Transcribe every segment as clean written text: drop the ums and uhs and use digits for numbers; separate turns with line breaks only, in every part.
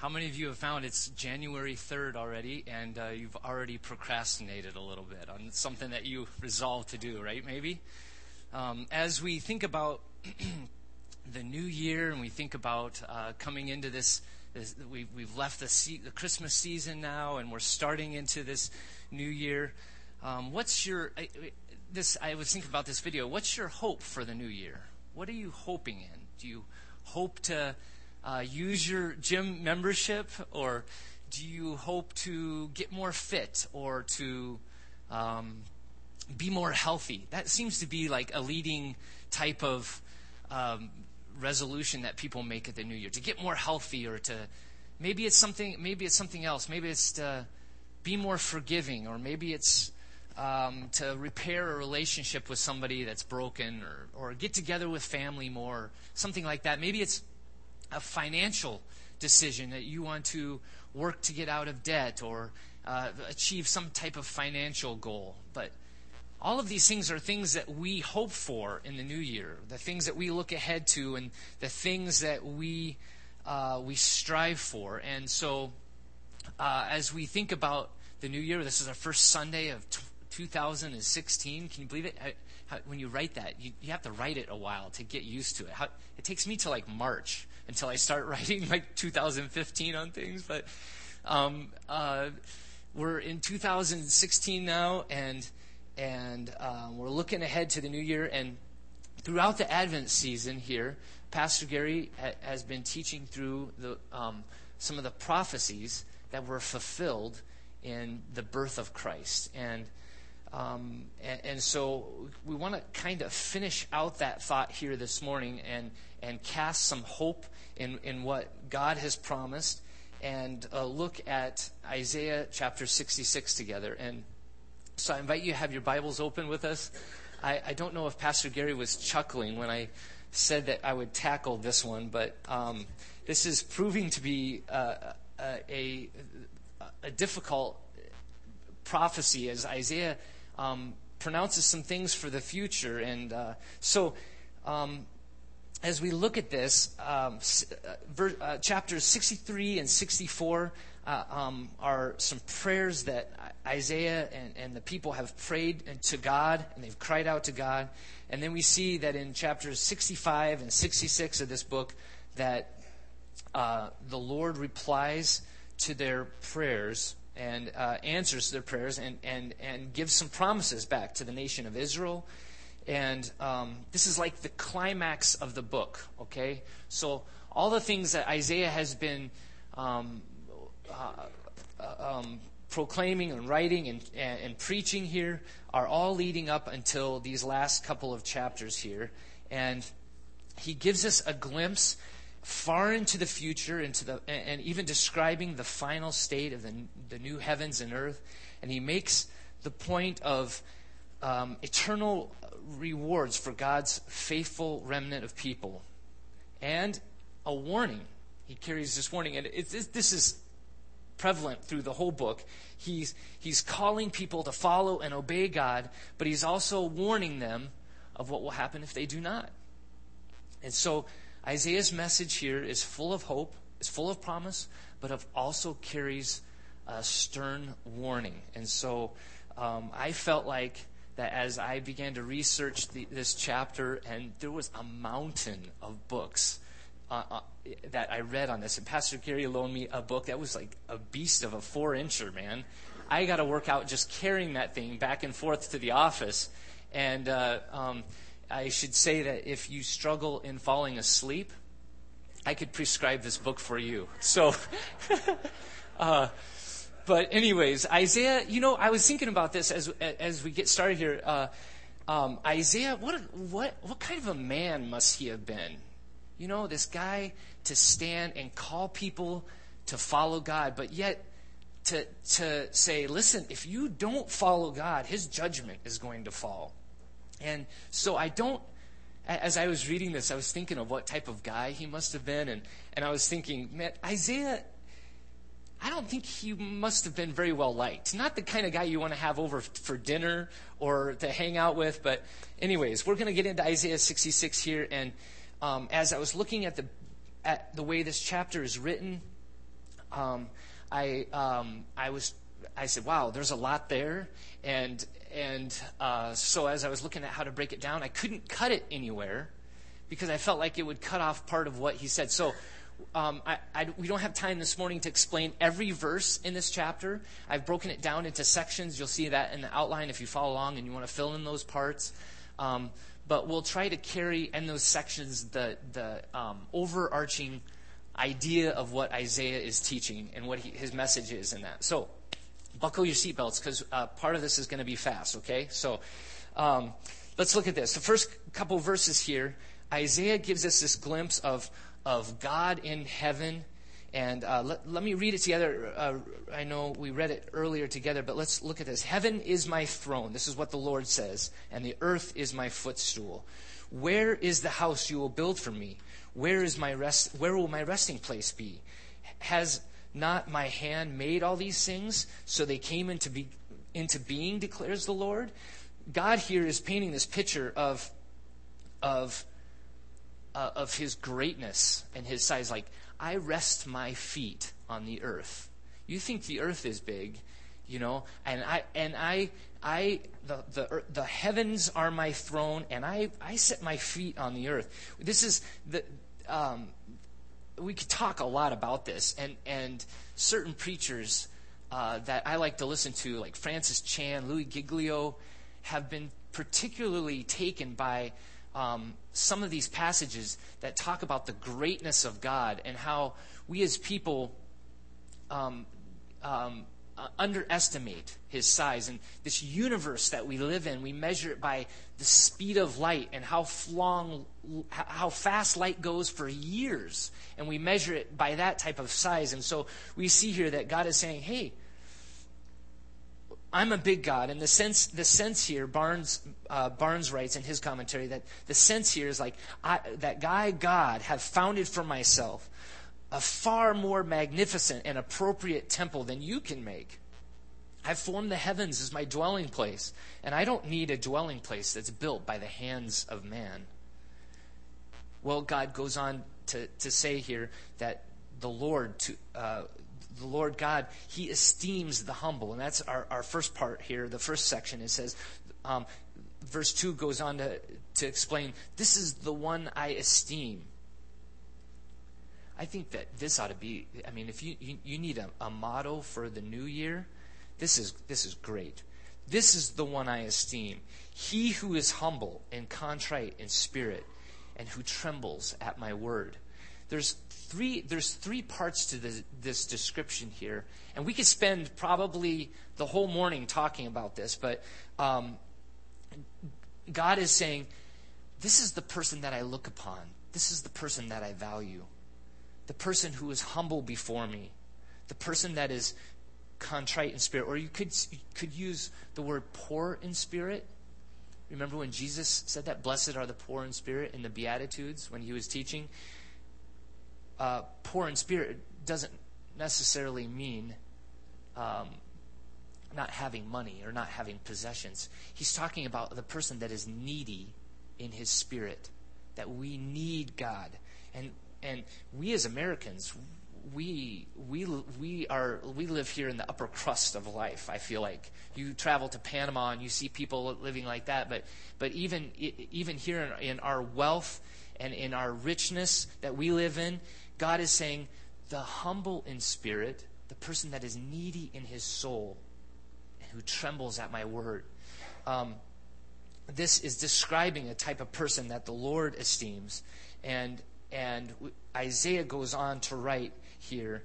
How many of you have found it's January 3rd already, and you've already procrastinated a little bit on something that you resolved to do, right, maybe? As we think about the new year, and we think about coming into this we've left the Christmas season now, and we're starting into this new year. I was thinking about this video. What's your hope for the new year? What are you hoping in? Do you hope to use your gym membership, or do you hope to get more fit, or to be more healthy? That seems to be like a leading type of resolution that people make at the new year, to get more healthy, or to maybe it's something else. Maybe it's to be more forgiving, or maybe it's to repair a relationship with somebody that's broken, or get together with family more, something like that. Maybe it's a financial decision that you want to work to get out of debt, or achieve some type of financial goal. But all of these things are things that we hope for in the new year, the things that we look ahead to, and the things that we strive for. And so as we think about the new year, this is our first Sunday of 2016. Can you believe it? When you write that, you have to write it a while to get used to it. It takes me to like March until I start writing like 2015 on things. But we're in 2016 now, and we're looking ahead to the new year. And throughout the Advent season here, Pastor Gary has been teaching through some of the prophecies that were fulfilled in the birth of Christ. And so we want to kind of finish out that thought here this morning, and cast some hope in what God has promised, and look at Isaiah chapter 66 together. And so I invite you to have your Bibles open with us. I don't know if Pastor Gary was chuckling when I said that I would tackle this one, but this is proving to be a difficult prophecy, as Isaiah pronounces some things for the future. And so as we look at this, chapters 63 and 64 are some prayers that Isaiah and the people have prayed to God, and they've cried out to God. And then we see that in chapters 65 and 66 of this book that the Lord replies to their prayers, and answers their prayers, and gives some promises back to the nation of Israel. And this is like the climax of the book, okay? So all the things that Isaiah has been proclaiming and writing and preaching here are all leading up until these last couple of chapters here. And he gives us a glimpse far into the future, and even describing the final state of the new heavens and earth. And he makes the point of eternal rewards for God's faithful remnant of people, and a warning. He carries this warning, and this is prevalent through the whole book. He's calling people to follow and obey God, but he's also warning them of what will happen if they do not. And so Isaiah's message here is full of hope, is full of promise, but also carries a stern warning. And so I felt like that as I began to research this chapter, and there was a mountain of books that I read on this. And Pastor Gary loaned me a book that was like a beast of a 4-incher, man. I got to work out just carrying that thing back and forth to the office. And I should say that if you struggle in falling asleep, I could prescribe this book for you. So, but anyways, Isaiah, I was thinking about this as we get started here. Isaiah, what kind of a man must he have been? This guy to stand and call people to follow God, but yet to say, listen, if you don't follow God, his judgment is going to fall. And so as I was reading this, I was thinking of what type of guy he must have been. And I was thinking, man, Isaiah, I don't think he must have been very well liked. Not the kind of guy you want to have over for dinner or to hang out with. But anyways, we're going to get into Isaiah 66 here. And as I was looking at the way this chapter is written, I said, wow, there's a lot there. And so as I was looking at how to break it down, I couldn't cut it anywhere because I felt like it would cut off part of what he said. So we don't have time this morning to explain every verse in this chapter. I've broken it down into sections. You'll see that in the outline if you follow along and you want to fill in those parts. But we'll try to carry in those sections the overarching idea of what Isaiah is teaching and what his message is in that. So buckle your seatbelts because part of this is going to be fast, okay? So let's look at this. The first couple verses here, Isaiah gives us this glimpse of God in heaven. And let me read it together. I know we read it earlier together, but let's look at this. Heaven is my throne. This is what the Lord says. And the earth is my footstool. Where is the house you will build for me? Where will my resting place be? Has not my hand made all these things? So they came into being, declares the Lord. God here is painting this picture of his greatness and his size. Like, I rest my feet on the earth. You think the earth is big, and the heavens are my throne, and I set my feet on the earth. This is we could talk a lot about this, and certain preachers that I like to listen to, like Francis Chan, Louis Giglio, have been particularly taken by some of these passages that talk about the greatness of God and how we as people underestimate his size. And this universe that we live in, we measure it by the speed of light and how fast light goes for years. And we measure it by that type of size. And so we see here that God is saying, hey, I'm a big God. And the sense here, Barnes writes in his commentary that the sense here is like, that I, God, have founded for myself a far more magnificent and appropriate temple than you can make. I've formed the heavens as my dwelling place, and I don't need a dwelling place that's built by the hands of man. Well, God goes on to say here that the Lord God, he esteems the humble. And that's our first part here, the first section. It says, verse 2 goes on to explain, this is the one I esteem. I think that this ought to be, if you need a motto for the new year, this is great. This is the one I esteem. He who is humble and contrite in spirit and who trembles at my word. There's three parts to this description here, and we could spend probably the whole morning talking about this, but God is saying, this is the person that I look upon. This is the person that I value. The person who is humble before me. The person that is contrite in spirit. Or you could use the word poor in spirit. Remember when Jesus said that? Blessed are the poor in spirit in the Beatitudes when he was teaching. Poor in spirit doesn't necessarily mean not having money or not having possessions. He's talking about the person that is needy in his spirit, that we need God. And we as Americans, we live here in the upper crust of life. I feel like you travel to Panama and you see people living like that. But even here in our wealth and in our richness that we live in, God is saying, the humble in spirit, the person that is needy in his soul, and who trembles at my word. This is describing a type of person that the Lord esteems. And Isaiah goes on to write here,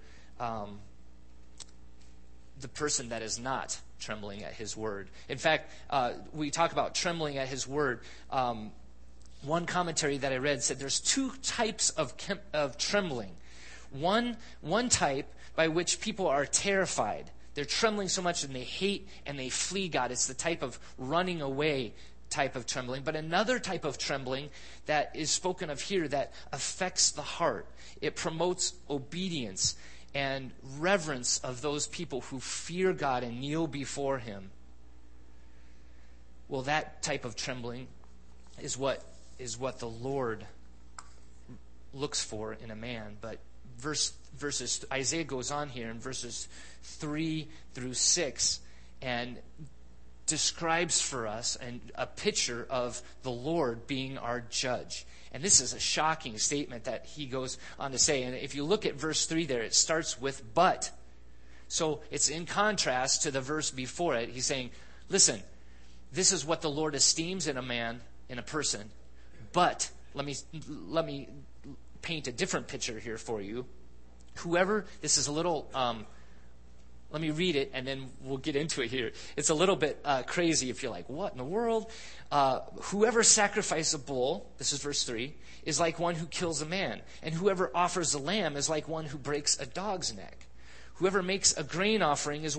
the person that is not trembling at his word. In fact, we talk about trembling at his word. One commentary that I read said there's two types of trembling. One type by which people are terrified. They're trembling so much and they hate and they flee God. It's the type of running away type of trembling. But another type of trembling that is spoken of here that affects the heart. It promotes obedience and reverence of those people who fear God and kneel before him. Well, that type of trembling is what the Lord looks for in a man. But verse Isaiah goes on here in verses 3 through 6 and describes for us a picture of the Lord being our judge. And this is a shocking statement that he goes on to say. And if you look at verse 3 there, it starts with but. So it's in contrast to the verse before it. He's saying, listen, this is what the Lord esteems in a man, in a person. But let me paint a different picture here for you. This is a little, let me read it and then we'll get into it here. It's a little bit crazy if you're like, what in the world? Whoever sacrifices a bull, this is verse 3, is like one who kills a man. And whoever offers a lamb is like one who breaks a dog's neck. Whoever makes a grain offering is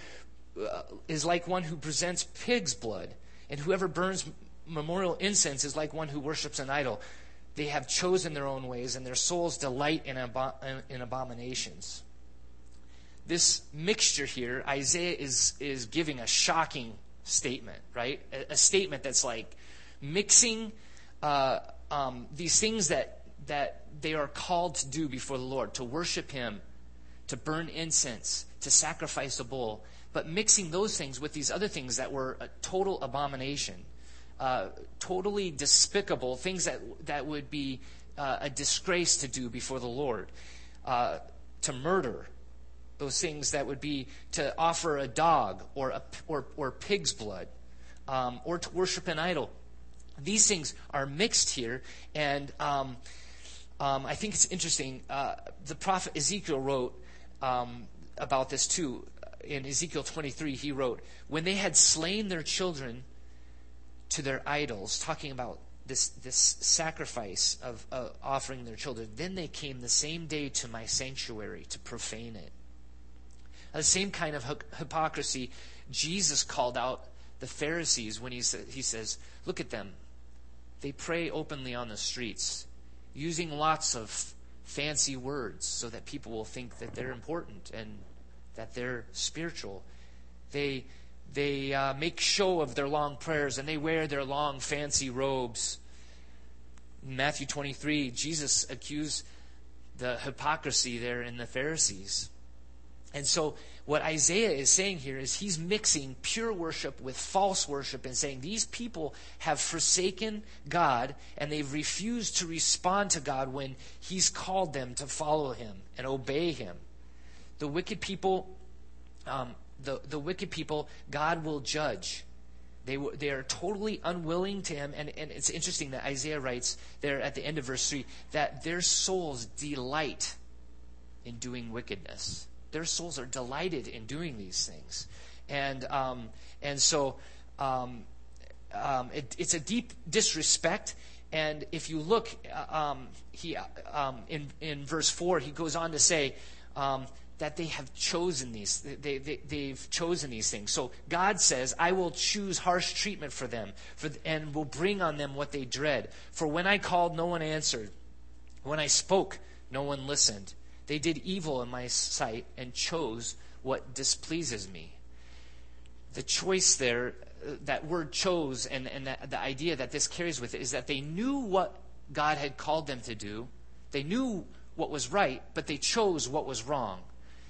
like one who presents pig's blood. And whoever burns memorial incense is like one who worships an idol. They have chosen their own ways, and their souls delight in abominations. This mixture here, Isaiah is giving a shocking statement, right? A statement that's like mixing these things that they are called to do before the Lord, to worship Him, to burn incense, to sacrifice a bull, but mixing those things with these other things that were a total abomination, totally despicable, things that would be a disgrace to do before the Lord, to murder, those things that would be to offer a dog or pig's blood, or to worship an idol. These things are mixed here, and I think it's interesting. The prophet Ezekiel wrote about this too. In Ezekiel 23, he wrote, when they had slain their children to their idols, talking about this sacrifice of offering their children, then they came the same day to my sanctuary to profane it. The same kind of hypocrisy Jesus called out the Pharisees when he says, look at them. They pray openly on the streets, using lots of fancy words so that people will think that they're important and that they're spiritual. They make show of their long prayers, and they wear their long fancy robes. In Matthew 23, Jesus accused the hypocrisy there in the Pharisees. And so what Isaiah is saying here is he's mixing pure worship with false worship and saying these people have forsaken God and they've refused to respond to God when He's called them to follow Him and obey Him. The wicked people, God will judge. They are totally unwilling to Him. And it's interesting that Isaiah writes there at the end of verse 3 that their souls delight in doing wickedness. Their souls are delighted in doing these things. And so it's a deep disrespect. And if you look, in verse 4, he goes on to say that they have chosen these. They've chosen these things. So God says, I will choose harsh treatment for them and will bring on them what they dread. For when I called, no one answered. When I spoke, no one listened. They did evil in my sight and chose what displeases me. The choice there, that word chose, and the idea that this carries with it is that they knew what God had called them to do. They knew what was right, but they chose what was wrong.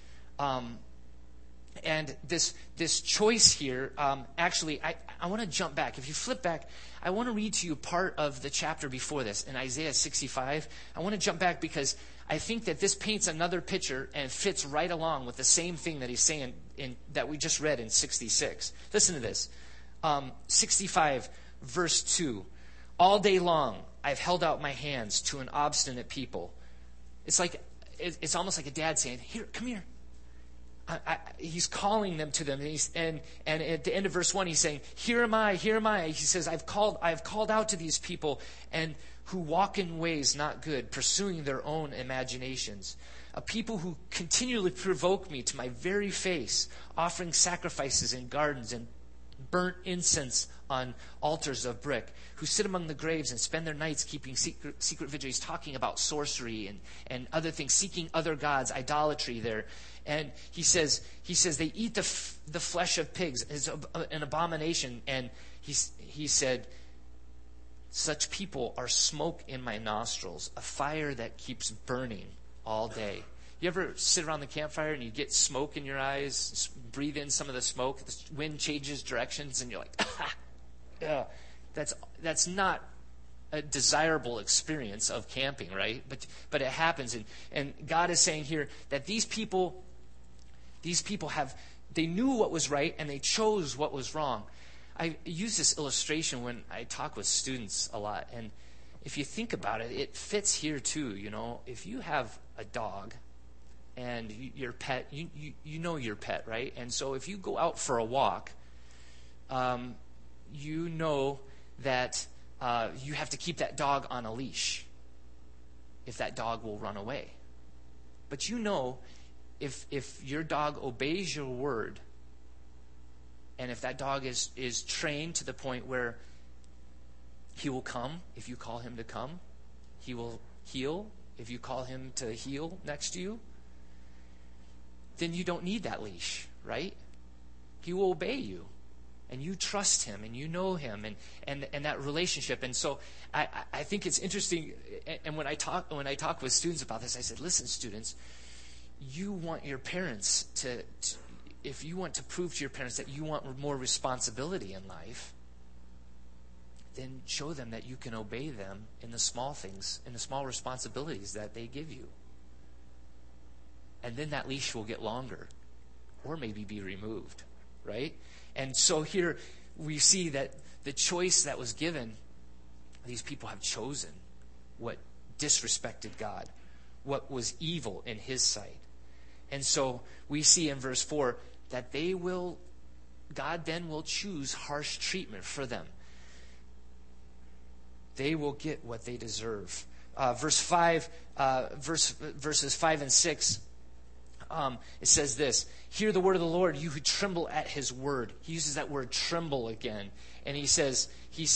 And this choice here, actually, I want to jump back. If you flip back, I want to read to you part of the chapter before this in Isaiah 65. I want to jump back because I think that this paints another picture and fits right along with the same thing that he's saying that we just read in 66. Listen to this. 65, verse 2. All day long, I've held out my hands to an obstinate people. It's almost like a dad saying, here, come here. He's calling them to them. And at the end of verse 1, he's saying, here am I, here am I. He says, I've called out to these people and who walk in ways not good, pursuing their own imaginations. A people who continually provoke me to my very face, offering sacrifices in gardens and burnt incense on altars of brick, who sit among the graves and spend their nights keeping secret vigils, talking about sorcery and other things, seeking other gods, idolatry there. And he says they eat the flesh of pigs. It's an abomination. And he said, such people are smoke in my nostrils, a fire that keeps burning all day.
You ever sit around the campfire and you get smoke in your eyes, breathe in some of the smoke, the wind changes directions, and you're like, yeah, that's not a desirable experience of camping, right? But it happens, and God is saying here that these people they knew what was right and they chose what was wrong. I use this illustration when I talk with students a lot, and if you think about it, it fits here too. If you have a dog and your pet, you know your pet, right? And so if you go out for a walk, you know that you have to keep that dog on a leash if that dog will run away. But if your dog obeys your word, and if that dog is trained to the point where he will come if you call him to come, he will heel if you call him to heel next to you, then you don't need that leash, right? He will obey you. And you trust him, and you know him, and that relationship. And so I think it's interesting. And when I talk with students about this, I said, listen, students, you want your parents to if you want to prove to your parents that you want more responsibility in life, then show them that you can obey them in the small things, in the small responsibilities that they give you. And then that leash will get longer, or maybe be removed, right? And so here we see that the choice that was given, these people have chosen what disrespected God, what was evil in his sight. And so we see in verse 4 that God then will choose harsh treatment for them. They will get what they deserve. Verses 5 and 6, it says this: hear the word of the Lord, you who tremble at his word. He uses that word tremble again. And he says,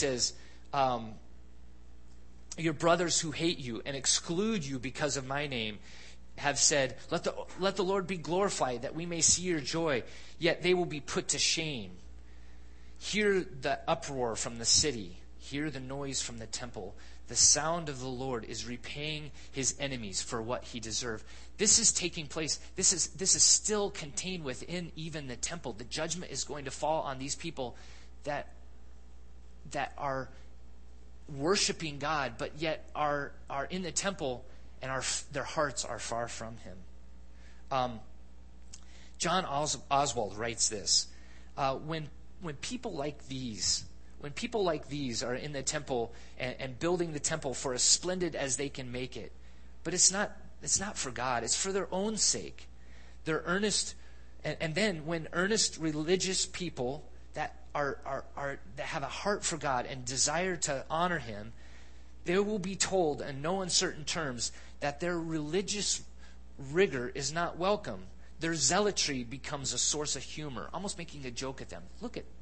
your brothers who hate you and exclude you because of my name have said, let the Lord be glorified, that we may see your joy, yet they will be put to shame. Hear the uproar from the city. Hear the noise from the temple. The sound of the Lord is repaying his enemies for what he deserved. This is taking place. This is still contained within even the temple. The judgment is going to fall on these people that are worshiping God, but yet are in the temple, and their hearts are far from him. John Oswald writes this: when people like these are in the temple and building the temple for as splendid as they can make it, but it's not for God, it's for their own sake. They're earnest, and then when earnest religious people that that have a heart for God and desire to honor him, they will be told in no uncertain terms that their religious rigor is not welcome. Their zealotry becomes a source of humor, almost making a joke at them. Look at,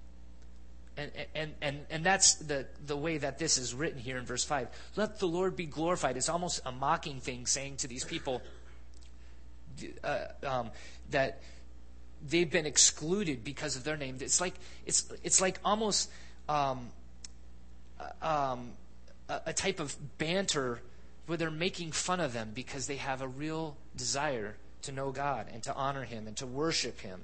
and that's the way that this is written here in verse 5. Let the Lord be glorified. It's almost a mocking thing, saying to these people that they've been excluded because of their name. It's like almost a type of banter where they're making fun of them because they have a real desire to know God and to honor him and to worship him.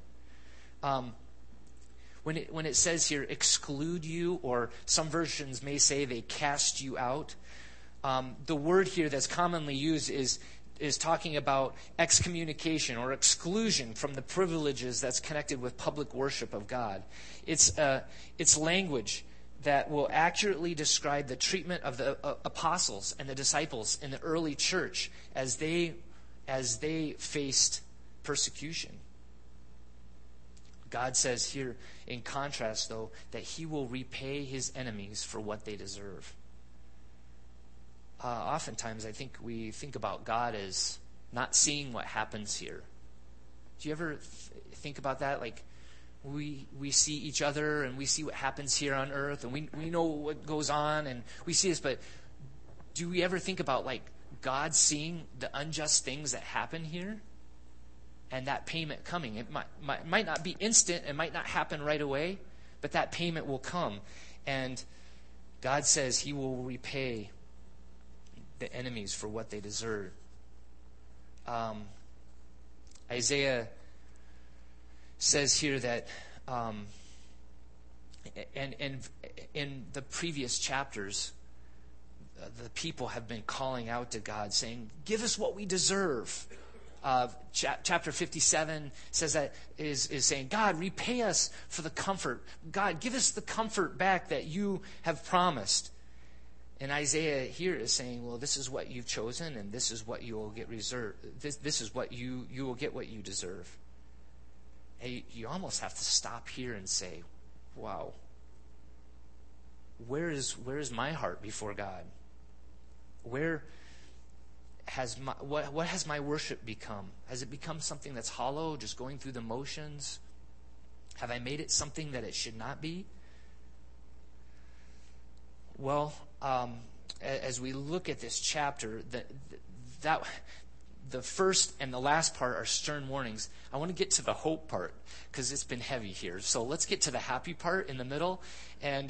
When it says here, exclude you, or some versions may say they cast you out, the word here that's commonly used is talking about excommunication or exclusion from the privileges that's connected with public worship of God. It's language that will accurately describe the treatment of the apostles and the disciples in the early church as they faced persecution. God says here, in contrast, though, that he will repay his enemies for what they deserve. Oftentimes, I think we think about God as not seeing what happens here. Do you ever think about that? Like, we see each other and we see what happens here on earth, and we know what goes on, and we see this, but do we ever think about, like, God seeing the unjust things that happen here and that payment coming? It might not be instant, it might not happen right away, but that payment will come. And God says he will repay the enemies for what they deserve. Isaiah says here that, and in the previous chapters, the people have been calling out to God, saying, "Give us what we deserve." Chapter 57 says that is saying, "God, repay us for the comfort. God, give us the comfort back that you have promised." And Isaiah here is saying, well, this is what you've chosen, and this is what you will get reserved. This is what you will get what you deserve. And you almost have to stop here and say, wow, where is my heart before God? Where has what has my worship become? Has it become something that's hollow, just going through the motions? Have I made it something that it should not be? Well, as we look at this chapter, the first and the last part are stern warnings. I want to get to the hope part because it's been heavy here. So let's get to the happy part in the middle. And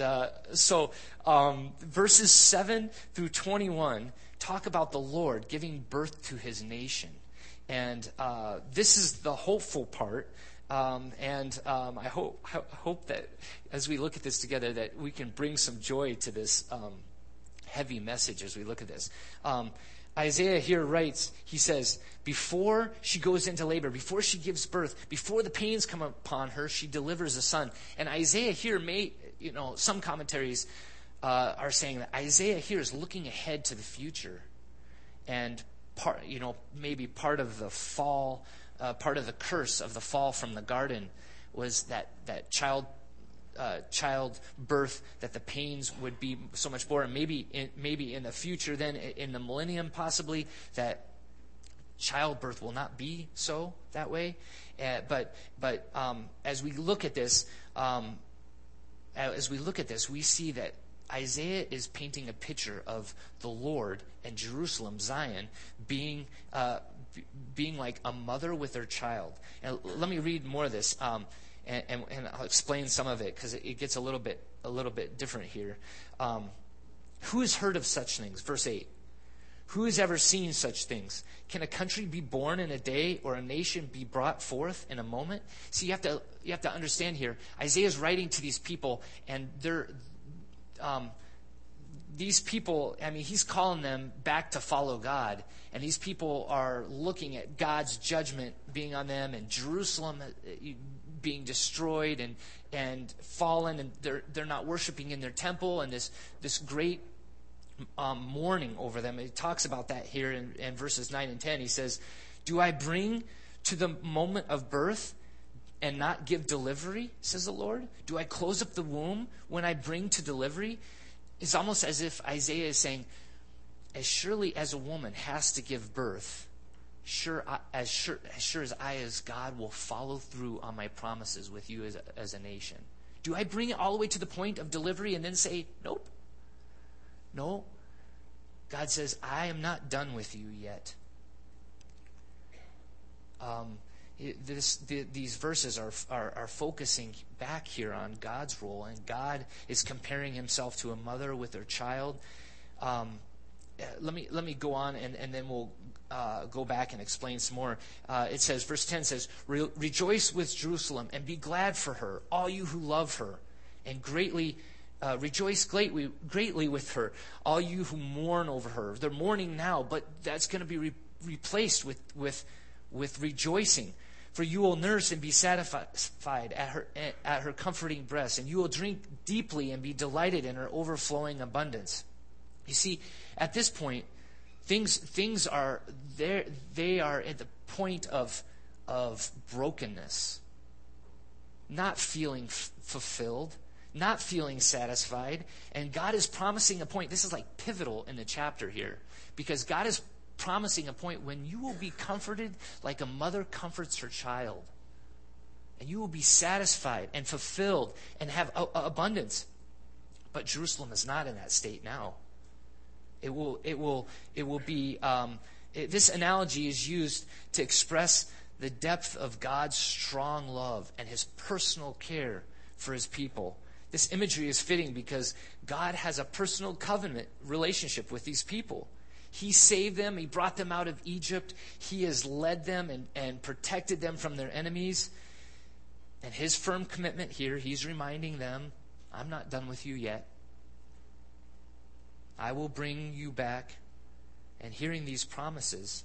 verses 7 through 21 talk about the Lord giving birth to his nation. And this is the hopeful part. I hope that as we look at this together that we can bring some joy to this heavy message as we look at this. Isaiah here writes, he says, before she goes into labor, before she gives birth, before the pains come upon her, she delivers a son. And Isaiah here some commentaries are saying that Isaiah here is looking ahead to the future. And maybe part of the fall, part of the curse of the fall from the garden was that child birth, that the pains would be so much more, and maybe in the future, then in the millennium possibly, that childbirth will not be so that way. But as we look at this, we see that Isaiah is painting a picture of the Lord and Jerusalem, Zion, being like a mother with her child. And let me read more of this. And I'll explain some of it because it gets a little bit different here. Who has heard of such things? Verse 8. Who has ever seen such things? Can a country be born in a day, or a nation be brought forth in a moment? See, you have to understand here. Isaiah's writing to these people, and these people, he's calling them back to follow God. And these people are looking at God's judgment being on them, and Jerusalem being destroyed and fallen, and they're not worshiping in their temple, and this great mourning over them. He talks about that here in verses 9 and 10. He says, "Do I bring to the moment of birth and not give delivery, says the Lord? Do I close up the womb when I bring to delivery?" It's almost as if Isaiah is saying, as surely as a woman has to give birth, as sure as I, as God, will follow through on my promises with you as a nation. Do I bring it all the way to the point of delivery and then say, nope? No. God says, I am not done with you yet. These verses are focusing back here on God's role, and God is comparing himself to a mother with her child. Let me go on, and then we'll go back and explain some more. It says, verse 10 says, "Rejoice with Jerusalem and be glad for her, all you who love her, and rejoice greatly with her, all you who mourn over her." They're mourning now, but that's going to be replaced with rejoicing. "For you will nurse and be satisfied at her comforting breast, and you will drink deeply and be delighted in her overflowing abundance." You see, at this point, things are there. They are at the point of brokenness, not feeling fulfilled, not feeling satisfied, and God is promising a point. This is like pivotal in the chapter here, because God is promising a point when you will be comforted like a mother comforts her child, and you will be satisfied and fulfilled and have abundance. But Jerusalem is not in that state now. It will be. This analogy is used to express the depth of God's strong love and his personal care for his people. This imagery is fitting because God has a personal covenant relationship with these people. He saved them. He brought them out of Egypt. He has led them and protected them from their enemies. And his firm commitment here, he's reminding them, I'm not done with you yet. I will bring you back. And hearing these promises,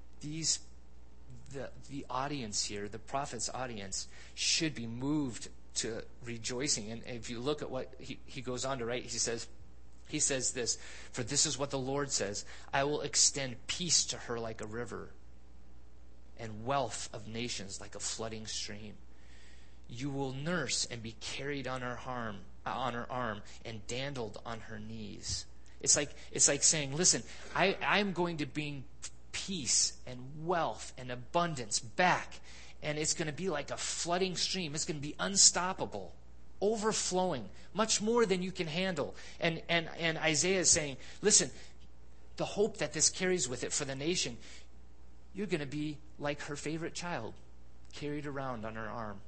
the audience here, the prophet's audience, should be moved to rejoicing. And if you look at what he goes on to write, he says this, for this is what the Lord says, I will extend peace to her like a river, and wealth of nations like a flooding stream. You will nurse and be carried on her arm and dandled on her knees. It's like saying, listen, I'm going to bring peace and wealth and abundance back, and it's going to be like a flooding stream. It's going to be unstoppable, overflowing, much more than you can handle. And Isaiah is saying, listen, the hope that this carries with it for the nation, you're going to be like her favorite child, carried around on her arm,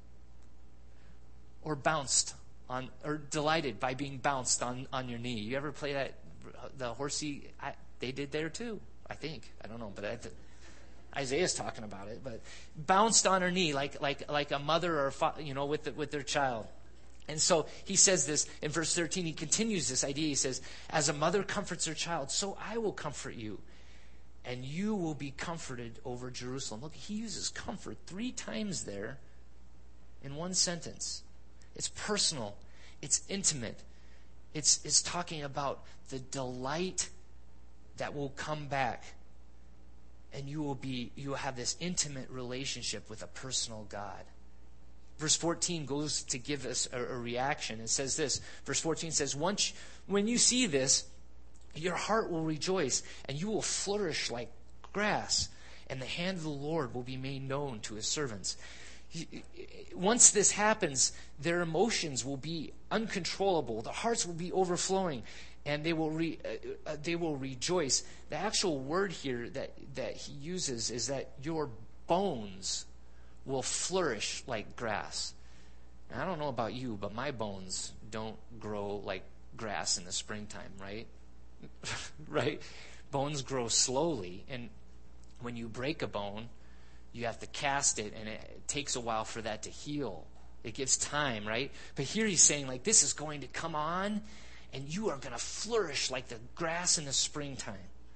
or bounced on, or delighted by being bounced on your knee. You ever play that, the horsey? They did there too, I think. I don't know, but Isaiah's talking about it. But bounced on her knee like a mother or a father, with their child. And so he says this in verse 13. He continues this idea. He says, as a mother comforts her child, so I will comfort you, and you will be comforted over Jerusalem. Look, he uses comfort 3 times there in one sentence. It's personal. It's intimate. It's talking about the delight that will come back. And you will have this intimate relationship with a personal God. Verse 14 goes to give us a reaction. It says this. Verse 14 says, when you see this, your heart will rejoice, and you will flourish like grass, and the hand of the Lord will be made known to his servants. Once this happens, their emotions will be uncontrollable. The hearts will be overflowing, and they will rejoice. The actual word here that he uses is that your bones will flourish like grass. Now, I don't know about you, but my bones don't grow like grass in the springtime, right? Right? Bones grow slowly, and when you break a bone, you have to cast it, and it takes a while for that to heal. It gives time, right? But here he's saying, like, this is going to come on, and you are going to flourish like the grass in the springtime.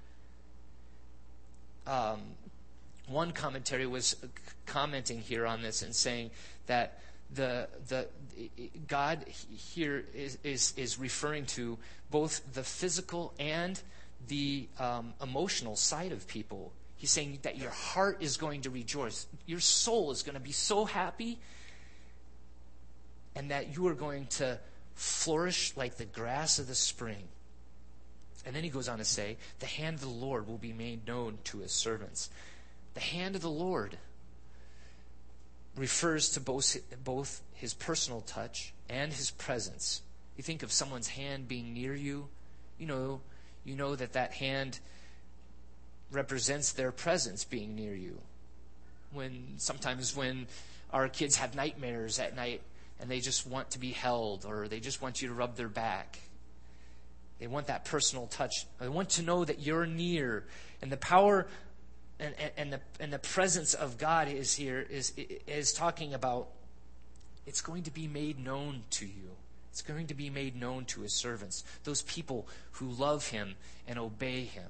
One commentary was commenting here on this and saying that the God here is referring to both the physical and the emotional side of people. He's saying that your heart is going to rejoice. Your soul is going to be so happy, and that you are going to flourish like the grass of the spring. And then he goes on to say, the hand of the Lord will be made known to his servants. The hand of the Lord refers to both his personal touch and his presence. You think of someone's hand being near you, you know that hand represents their presence being near you. Sometimes when our kids have nightmares at night and they just want to be held, or they just want you to rub their back, they want that personal touch. They want to know that you're near, and the power and the presence of God is here is talking about it's going to be made known to you. It's going to be made known to his servants, those people who love him and obey him.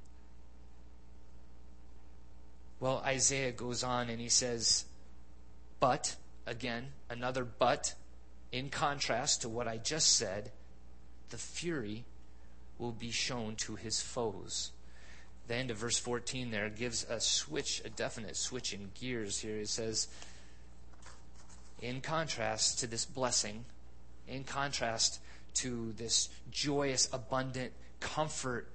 Well, Isaiah goes on and he says, but, again, another but, in contrast to what I just said, the fury will be shown to his foes. The end of verse 14 there gives a definite switch in gears here. It says, in contrast to this blessing, in contrast to this joyous, abundant comfort,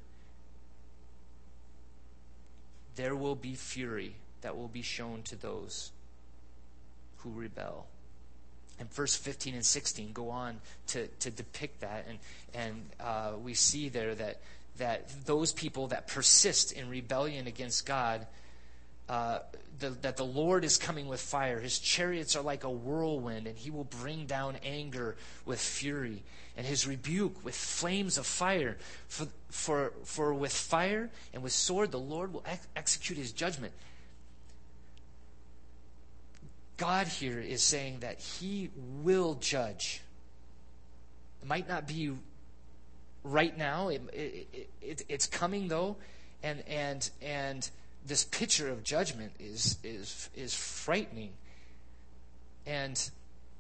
there will be fury that will be shown to those who rebel. And verse 15 and 16 go on to depict that. And we see there that those people that persist in rebellion against God, that the Lord is coming with fire. His chariots are like a whirlwind, and he will bring down anger with fury, and his rebuke with flames of fire. For with fire and with sword the Lord will execute his judgment. God here is saying that he will judge. It might not be right now. It's coming though, and this picture of judgment is frightening. And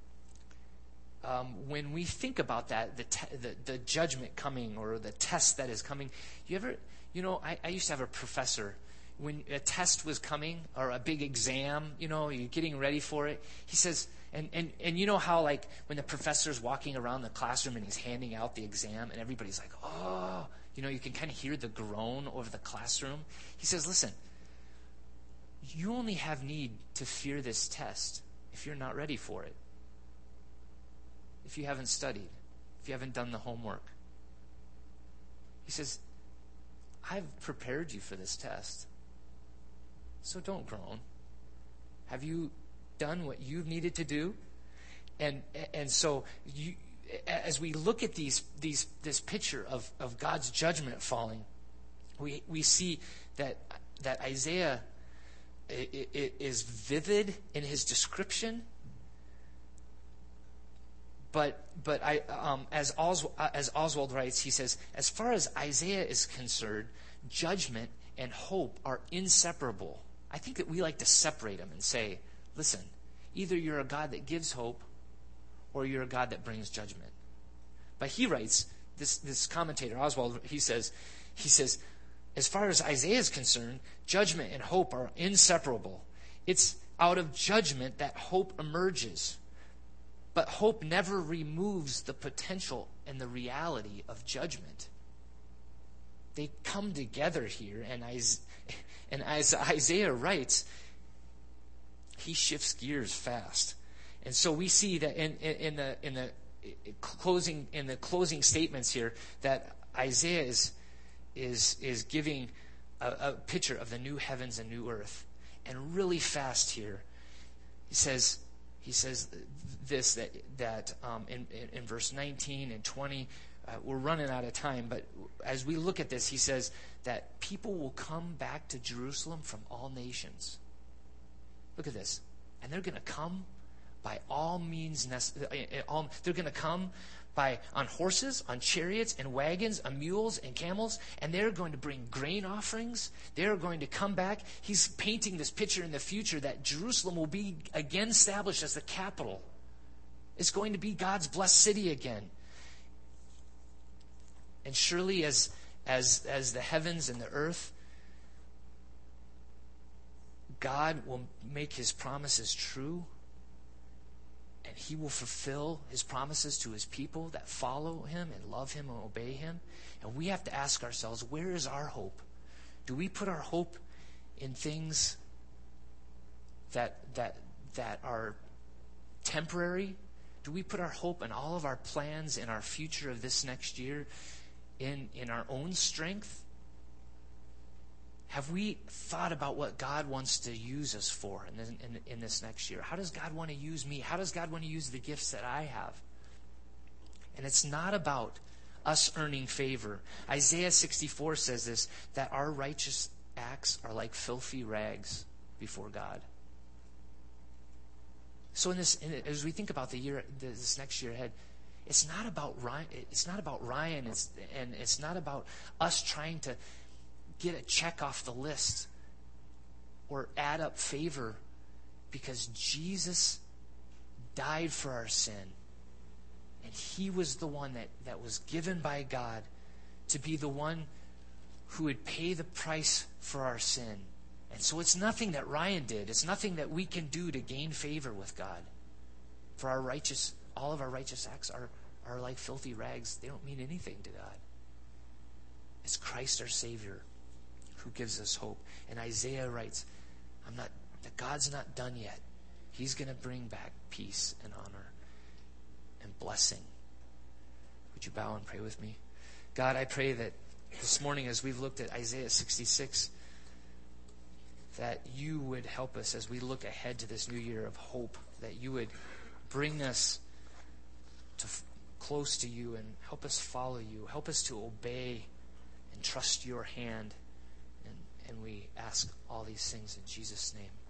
when we think about that, the judgment coming or the test that is coming, I used to have a professor. When a test was coming or a big exam, you're getting ready for it. He says, and you know how like when the professor's walking around the classroom and he's handing out the exam and everybody's like, oh, you can kind of hear the groan over the classroom. He says, listen, you only have need to fear this test if you're not ready for it. If you haven't studied, if you haven't done the homework. He says, I've prepared you for this test. So don't groan. Have you done what you've needed to do? And so as we look at this picture of God's judgment falling, we see that Isaiah is vivid in his description. But as Oswald writes, he says, as far as Isaiah is concerned, judgment and hope are inseparable. I think that we like to separate them and say, listen, either you're a God that gives hope or you're a God that brings judgment. But he writes, this commentator, Oswald, he says, as far as Isaiah is concerned, judgment and hope are inseparable. It's out of judgment that hope emerges. But hope never removes the potential and the reality of judgment. They come together here, and as Isaiah writes, he shifts gears fast. And so we see that in the closing statements here that Isaiah is giving a picture of the new heavens and new earth. And really fast here, he says this that in verse 19 and 20, we're running out of time, but as we look at this, he says that people will come back to Jerusalem from all nations. Look at this. And they're going to come by all means necessary. They're going to come on horses, on chariots and wagons, on mules and camels, and they're going to bring grain offerings. They're going to come back. He's painting this picture in the future that Jerusalem will be again established as the capital. It's going to be God's blessed city again. And surely as the heavens and the earth, God will make his promises true. And he will fulfill his promises to his people that follow him and love him and obey him. And we have to ask ourselves, where is our hope? Do we put our hope in things that are temporary? Do we put our hope in all of our plans and our future of this next year in our own strength? Have we thought about what God wants to use us for in this next year? How does God want to use me? How does God want to use the gifts that I have? And it's not about us earning favor. Isaiah 64 says this, that our righteous acts are like filthy rags before God. So as we think about this next year ahead, it's not about Ryan. It's not about Ryan. It's not about us trying to get a check off the list or add up favor, because Jesus died for our sin. And he was the one that was given by God to be the one who would pay the price for our sin. And so it's nothing that Ryan did. It's nothing that we can do to gain favor with God. For all of our righteous acts are like filthy rags. They don't mean anything to God. It's Christ our Savior who gives us hope. And Isaiah writes, God's not done yet. He's going to bring back peace and honor and blessing. Would you bow and pray with me? God, I pray that this morning as we've looked at Isaiah 66, that you would help us as we look ahead to this new year of hope, that you would bring us close to you and help us follow you. Help us to obey and trust your hand. And we ask all these things in Jesus' name.